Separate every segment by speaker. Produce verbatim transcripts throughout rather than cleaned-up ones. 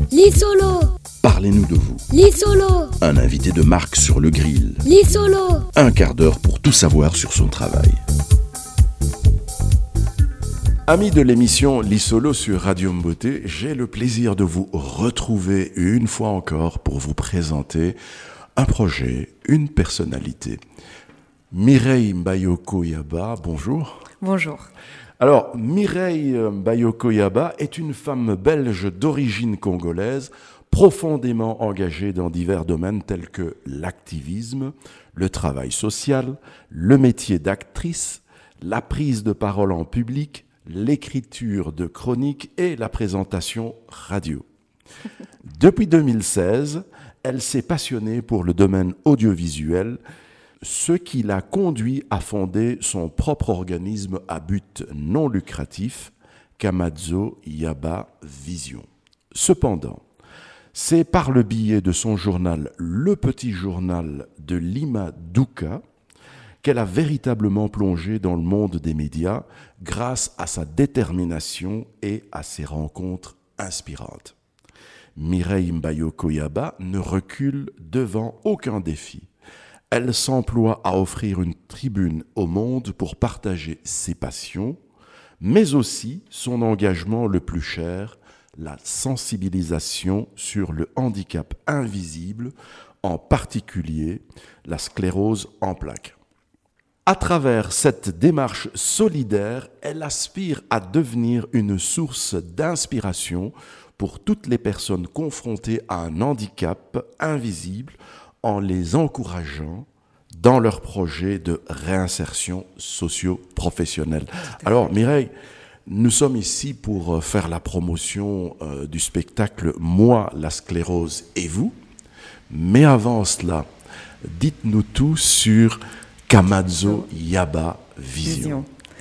Speaker 1: Lissolo.
Speaker 2: Parlez-nous de vous.
Speaker 1: Lissolo.
Speaker 2: Un invité de marque sur le grill.
Speaker 1: Lissolo.
Speaker 2: Un quart d'heure pour tout savoir sur son travail. Amis de l'émission Lissolo sur Radio Mboté, j'ai le plaisir de vous retrouver une fois encore pour vous présenter un projet, une personnalité. Mireille Mbayoko-Yaba, bonjour.
Speaker 3: Bonjour.
Speaker 2: Alors, Mireille Mbayoko-Yaba est une femme belge d'origine congolaise, profondément engagée dans divers domaines tels que l'activisme, le travail social, le métier d'actrice, la prise de parole en public, l'écriture de chroniques et la présentation radio. Depuis deux mille seize, elle s'est passionnée pour le domaine audiovisuel, ce qui l'a conduit à fonder son propre organisme à but non lucratif, Kamazo Yaba Vision. Cependant, c'est par le biais de son journal Le Petit Journal de Lima Douka qu'elle a véritablement plongé dans le monde des médias grâce à sa détermination et à ses rencontres inspirantes. Mireille Mbayoko-Yaba ne recule devant aucun défi. Elle s'emploie à offrir une tribune au monde pour partager ses passions, mais aussi son engagement le plus cher, la sensibilisation sur le handicap invisible, en particulier la sclérose en plaques. À travers cette démarche solidaire, elle aspire à devenir une source d'inspiration pour toutes les personnes confrontées à un handicap invisible, en les encourageant dans leurs projets de réinsertion socio-professionnelle. Alors Mireille, nous sommes ici pour faire la promotion euh, du spectacle « Moi, la sclérose et vous ». Mais avant cela, dites-nous tout sur Kamazo Yaba Vision.
Speaker 3: Vision.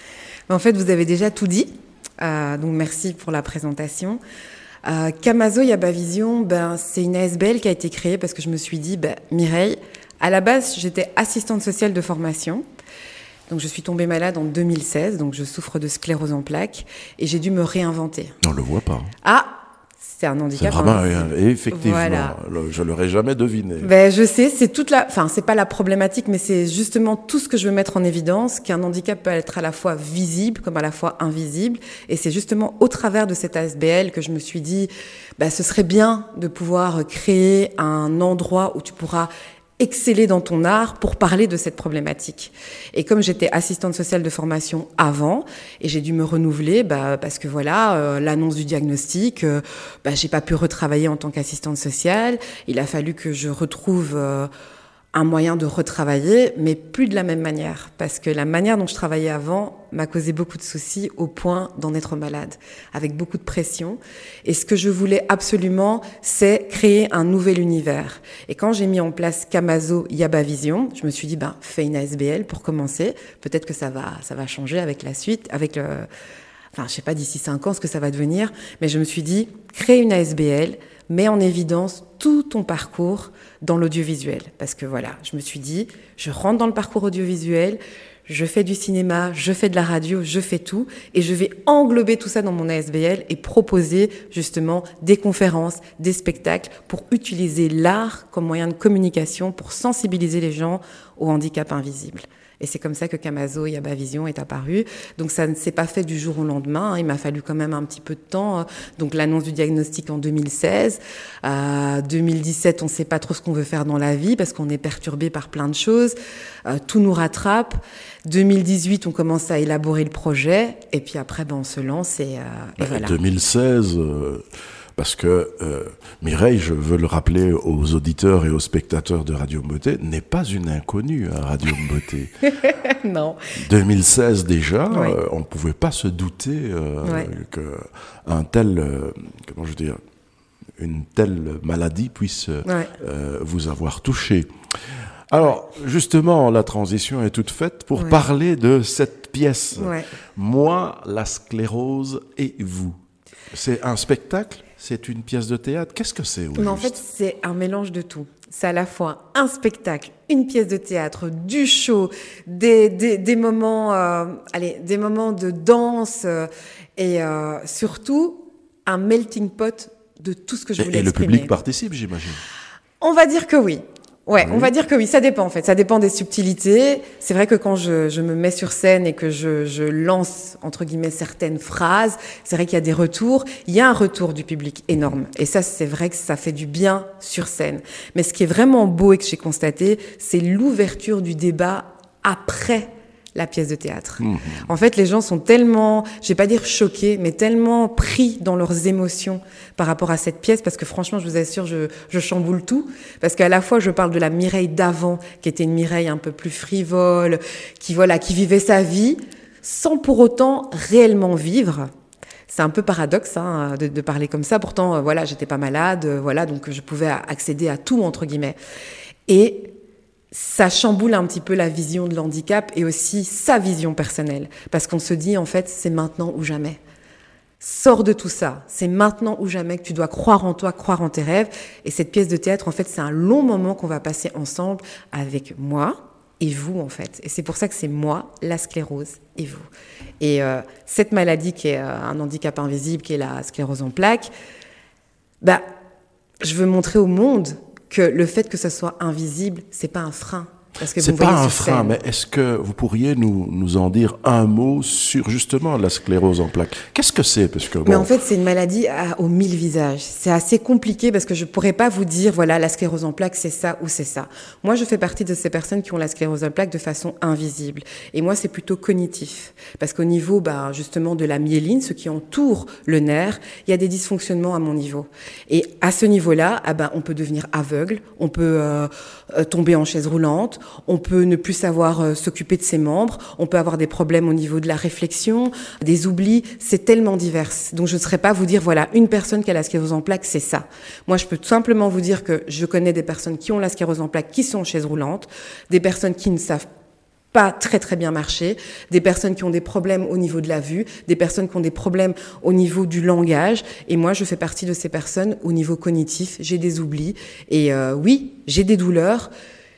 Speaker 3: En fait, vous avez déjà tout dit, euh, donc merci pour la présentation. Euh, Kamazo Yaba Vision, ben, c'est une A S B L qui a été créée parce que je me suis dit, ben, Mireille, à la base, j'étais assistante sociale de formation. Donc, je suis tombée malade en deux mille seize, donc je souffre de sclérose en plaques et j'ai dû me réinventer.
Speaker 2: On ne le voit pas.
Speaker 3: Ah, c'est un handicap.
Speaker 2: C'est vraiment, hein. Effectivement,
Speaker 3: voilà.
Speaker 2: Je ne l'aurais jamais deviné.
Speaker 3: Ben, je sais, c'est toute la, enfin, c'est pas la problématique, mais c'est justement tout ce que je veux mettre en évidence, qu'un handicap peut être à la fois visible comme à la fois invisible. Et c'est justement au travers de cette A S B L que je me suis dit, ben, ce serait bien de pouvoir créer un endroit où tu pourras exceller dans ton art pour parler de cette problématique. Et comme j'étais assistante sociale de formation avant, et j'ai dû me renouveler, bah, parce que voilà, euh, l'annonce du diagnostic, euh, bah, j'ai pas pu retravailler en tant qu'assistante sociale. Il a fallu que je retrouve euh, un moyen de retravailler, mais plus de la même manière, parce que la manière dont je travaillais avant m'a causé beaucoup de soucis au point d'en être malade, avec beaucoup de pression. Et ce que je voulais absolument, c'est créer un nouvel univers. Et quand j'ai mis en place Kamazo Yaba Vision, je me suis dit, ben, fais une A S B L pour commencer. Peut-être que ça va, ça va changer avec la suite, avec le, enfin, je sais pas d'ici cinq ans ce que ça va devenir, mais je me suis dit, crée une A S B L, mets en évidence tout ton parcours dans l'audiovisuel. Parce que voilà, je me suis dit, je rentre dans le parcours audiovisuel, je fais du cinéma, je fais de la radio, je fais tout, et je vais englober tout ça dans mon A S B L et proposer justement des conférences, des spectacles pour utiliser l'art comme moyen de communication pour sensibiliser les gens au handicap invisible. Et c'est comme ça que Kamazo Yaba Vision est apparu. Donc ça ne s'est pas fait du jour au lendemain, hein. Il m'a fallu quand même un petit peu de temps. Donc l'annonce du diagnostic en deux mille seize. Euh, deux mille dix-sept, on ne sait pas trop ce qu'on veut faire dans la vie parce qu'on est perturbé par plein de choses. Euh, tout nous rattrape. deux mille dix-huit, on commence à élaborer le projet. Et puis après, ben, on se lance et, euh, et voilà.
Speaker 2: deux mille seize... Euh... Parce que euh, Mireille, je veux le rappeler aux auditeurs et aux spectateurs de Radio Mboté, n'est pas une inconnue à Radio Mboté.
Speaker 3: Non.
Speaker 2: deux mille seize déjà,
Speaker 3: Oui.
Speaker 2: euh, on ne pouvait pas se douter euh,
Speaker 3: Ouais.
Speaker 2: qu'un tel, euh, comment je veux dire, une telle maladie puisse
Speaker 3: Ouais.
Speaker 2: euh, vous avoir touché. Alors, justement, la transition est toute faite pour
Speaker 3: Ouais.
Speaker 2: parler de cette pièce.
Speaker 3: Ouais.
Speaker 2: Moi, la sclérose et vous. C'est un spectacle? C'est une pièce de théâtre? Qu'est-ce que c'est au
Speaker 3: Mais en
Speaker 2: juste
Speaker 3: fait, c'est un mélange de tout. C'est à la fois un spectacle, une pièce de théâtre, du show, des, des, des moments, euh, allez, des moments de danse euh, et euh, surtout un melting pot de tout ce que je
Speaker 2: et,
Speaker 3: voulais
Speaker 2: et le
Speaker 3: exprimer.
Speaker 2: public participe, j'imagine.
Speaker 3: On va dire que oui. Ouais,
Speaker 2: Oui.
Speaker 3: on va dire que oui, ça dépend en fait, ça dépend des subtilités. C'est vrai que quand je, je me mets sur scène et que je, je lance, entre guillemets, certaines phrases, c'est vrai qu'il y a des retours. Il y a un retour du public énorme. Et ça, c'est vrai que ça fait du bien sur scène. Mais ce qui est vraiment beau et que j'ai constaté, c'est l'ouverture du débat après la pièce de théâtre. Mmh. En fait, les gens sont tellement, je vais pas dire choqués, mais tellement pris dans leurs émotions par rapport à cette pièce, parce que franchement, je vous assure, je, je chamboule tout, parce qu'à la fois, je parle de la Mireille d'avant, qui était une Mireille un peu plus frivole, qui voilà, qui vivait sa vie, sans pour autant réellement vivre. C'est un peu paradoxe hein, de, de parler comme ça. Pourtant, euh, voilà, j'étais pas malade, euh, voilà, donc je pouvais accéder à tout entre guillemets. Et ça chamboule un petit peu la vision de l'handicap et aussi sa vision personnelle. Parce qu'on se dit, en fait, c'est maintenant ou jamais. Sors de tout ça. C'est maintenant ou jamais que tu dois croire en toi, croire en tes rêves. Et cette pièce de théâtre, en fait, c'est un long moment qu'on va passer ensemble avec moi et vous, en fait. Et c'est pour ça que c'est moi, la sclérose, et vous. Et euh, cette maladie qui est euh, un handicap invisible, qui est la sclérose en plaques, bah, je veux montrer au monde que le fait que ça soit invisible, c'est pas un frein. Parce que
Speaker 2: c'est
Speaker 3: vous
Speaker 2: pas
Speaker 3: voyez
Speaker 2: un
Speaker 3: sur
Speaker 2: frein,
Speaker 3: scène.
Speaker 2: mais est-ce que vous pourriez nous, nous en dire un mot sur justement la sclérose en plaques? Qu'est-ce que c'est? Parce que, bon...
Speaker 3: Mais en fait, c'est une maladie à, aux mille visages. C'est assez compliqué parce que je pourrais pas vous dire, voilà, la sclérose en plaques, c'est ça ou c'est ça. Moi, je fais partie de ces personnes qui ont la sclérose en plaques de façon invisible. Et moi, c'est plutôt cognitif. Parce qu'au niveau, bah, justement, de la myéline, ce qui entoure le nerf, il y a des dysfonctionnements à mon niveau. Et à ce niveau-là, ah ben, on peut devenir aveugle, on peut euh, tomber en chaise roulante, on peut ne plus savoir euh, s'occuper de ses membres, on peut avoir des problèmes au niveau de la réflexion, des oublis, c'est tellement divers. Donc je ne saurais pas vous dire, voilà, une personne qui a la sclérose en plaques, c'est ça. Moi, je peux tout simplement vous dire que je connais des personnes qui ont la sclérose en plaques, qui sont en chaise roulante, des personnes qui ne savent pas très très bien marcher, des personnes qui ont des problèmes au niveau de la vue, des personnes qui ont des problèmes au niveau du langage, et moi je fais partie de ces personnes au niveau cognitif, j'ai des oublis, et euh, oui, j'ai des douleurs,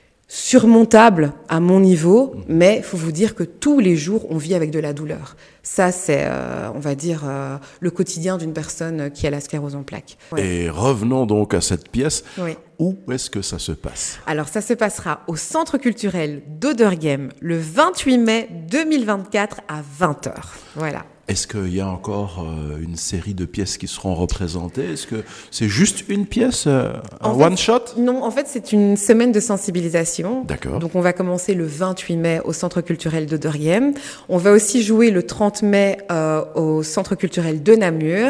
Speaker 3: surmontable à mon niveau, mais il faut vous dire que tous les jours, on vit avec de la douleur. Ça, c'est, euh, on va dire, euh, le quotidien d'une personne qui a la sclérose en plaques. Ouais.
Speaker 2: Et revenons donc à cette pièce.
Speaker 3: Oui.
Speaker 2: Où est-ce que ça se passe?
Speaker 3: Alors, ça se passera au Centre culturel d'Auderghem le vingt-huit mai deux mille vingt-quatre à vingt heures. Voilà.
Speaker 2: Est-ce qu'il y a encore euh, une série de pièces qui seront représentées? Est-ce que c'est juste une pièce, euh, un one-shot?
Speaker 3: Non, en fait, c'est une semaine de sensibilisation.
Speaker 2: D'accord.
Speaker 3: Donc, on va commencer le vingt-huit mai au Centre culturel d'Auderghem. On va aussi jouer le trente mai euh, au Centre culturel de Namur.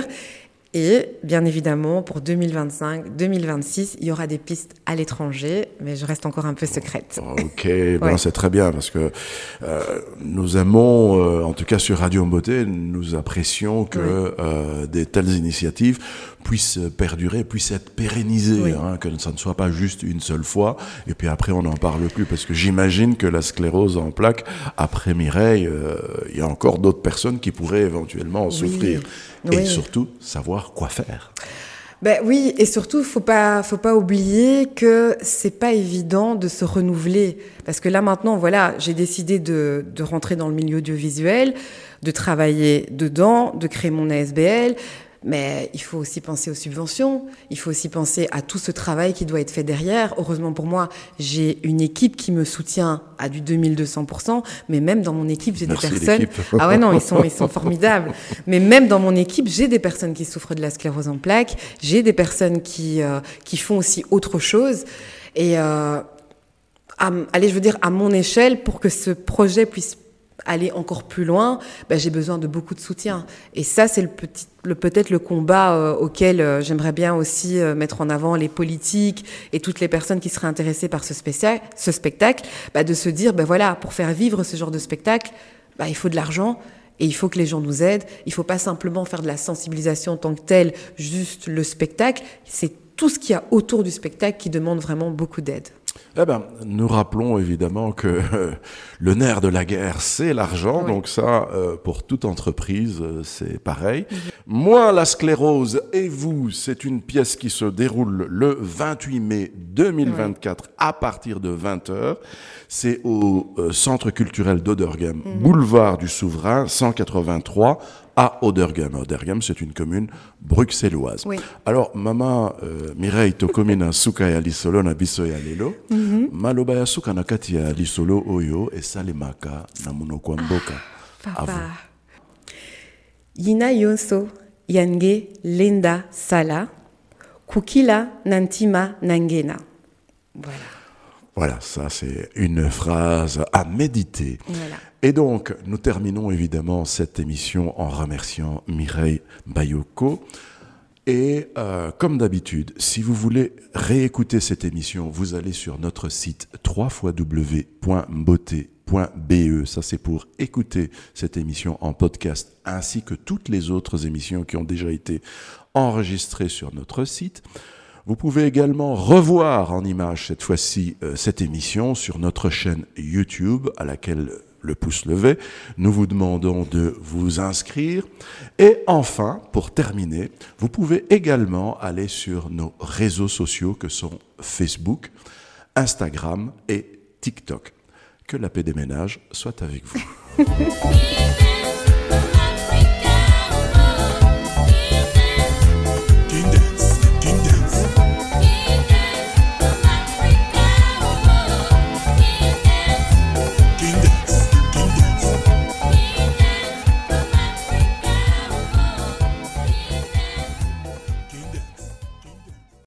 Speaker 3: Et bien évidemment, pour deux mille vingt-cinq deux mille vingt-six, il y aura des pistes à l'étranger, mais je reste encore un peu secrète.
Speaker 2: Ok, ben
Speaker 3: Ouais.
Speaker 2: c'est très bien parce que euh, nous aimons, euh, en tout cas sur Radio Beauté, nous apprécions que
Speaker 3: Oui.
Speaker 2: euh, des telles initiatives puissent perdurer, puissent être pérennisées,
Speaker 3: Oui.
Speaker 2: hein, que ça ne soit pas juste une seule fois et puis après on n'en parle plus parce que j'imagine que la sclérose en plaques, après Mireille, euh, il y a encore d'autres personnes qui pourraient éventuellement en
Speaker 3: Oui.
Speaker 2: souffrir. Et
Speaker 3: Oui.
Speaker 2: surtout, savoir quoi faire.
Speaker 3: Ben oui, et surtout, faut pas, faut pas oublier que c'est pas évident de se renouveler. Parce que là, maintenant, voilà, j'ai décidé de, de rentrer dans le milieu audiovisuel, de travailler dedans, de créer mon A S B L. Mais il faut aussi penser aux subventions, il faut aussi penser à tout ce travail qui doit être fait derrière. Heureusement pour moi, j'ai une équipe qui me soutient à du deux mille deux cents pour cent, mais même dans mon équipe, j'ai
Speaker 2: Merci,
Speaker 3: des personnes...
Speaker 2: l'équipe.
Speaker 3: Ah ouais, non, ils sont, ils sont formidables. Mais même dans mon équipe, j'ai des personnes qui souffrent de la sclérose en plaques, j'ai des personnes qui, euh, qui font aussi autre chose. Et, euh, à, allez, je veux dire, à mon échelle, pour que ce projet puisse aller encore plus loin, ben, j'ai besoin de beaucoup de soutien. Et ça, c'est le petit, le, peut-être le combat euh, auquel euh, j'aimerais bien aussi euh, mettre en avant les politiques et toutes les personnes qui seraient intéressées par ce, spécia- ce spectacle, ben, de se dire, ben voilà, pour faire vivre ce genre de spectacle, ben, il faut de l'argent. Et il faut que les gens nous aident. Il faut pas simplement faire de la sensibilisation en tant que telle, juste le spectacle. C'est tout ce qu'il y a autour du spectacle qui demande vraiment beaucoup d'aide.
Speaker 2: Eh ben, nous rappelons évidemment que euh, le nerf de la guerre, c'est l'argent.
Speaker 3: Oui.
Speaker 2: Donc ça, euh, pour toute entreprise, euh, c'est pareil. Mm-hmm. Moi, la sclérose et vous, c'est une pièce qui se déroule le vingt-huit mai deux mille vingt-quatre oui. à partir de vingt heures. C'est au euh, Centre culturel d'Auderghem, mm-hmm. boulevard du Souverain, cent quatre-vingt-trois, à Oderghem. Oderghem, c'est une commune bruxelloise.
Speaker 3: Oui.
Speaker 2: Alors, maman, euh, Mireille, to commune suka ya lisolo na biso ya lelo. Mm-hmm. Maloba ya suka na kati ya lisolo oyo esalemaka na monoko ya mboka.
Speaker 3: Ah, papa. Yina yonso yange lenda sala kukila nantima nangena. Voilà.
Speaker 2: Voilà, ça c'est une phrase à méditer.
Speaker 3: Voilà.
Speaker 2: Et donc, nous terminons évidemment cette émission en remerciant Mireille Bayoko. Et euh, comme d'habitude, si vous voulez réécouter cette émission, vous allez sur notre site w w w point mbote point b e. Ça, c'est pour écouter cette émission en podcast, ainsi que toutes les autres émissions qui ont déjà été enregistrées sur notre site. Vous pouvez également revoir en images cette fois-ci euh, cette émission sur notre chaîne YouTube à laquelle le pouce levé. Nous vous demandons de vous inscrire. Et enfin, pour terminer, vous pouvez également aller sur nos réseaux sociaux que sont Facebook, Instagram et TikTok. Que la paix des ménages soit avec vous.